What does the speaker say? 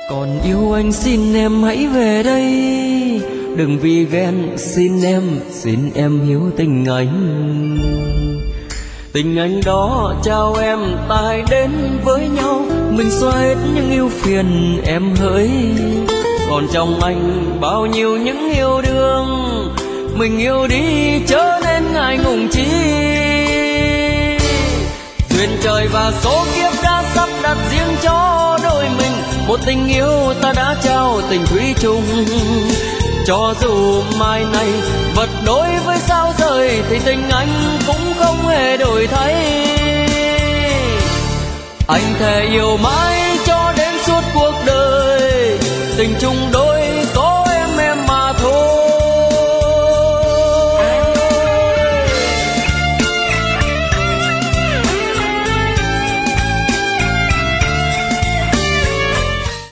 Còn yêu anh xin em hãy về đây, đừng vì ghen xin em hiểu tình anh. Tình anh đó trao em ta hãy đến với nhau, mình xóa hết những ưu phiền em hỡi. Còn trong anh bao nhiêu những yêu đương, mình yêu đi chớ nên ngại ngùng chi. Duyên trời và số kiếp đã sắp đặt riêng cho đôi mình, một tình yêu ta đã trao tình thủy chung. Cho dù mai này vật đối với sao rời, thì tình anh cũng không hề đổi thay. Anh thề yêu mãi cho đến suốt cuộc đời, tình chung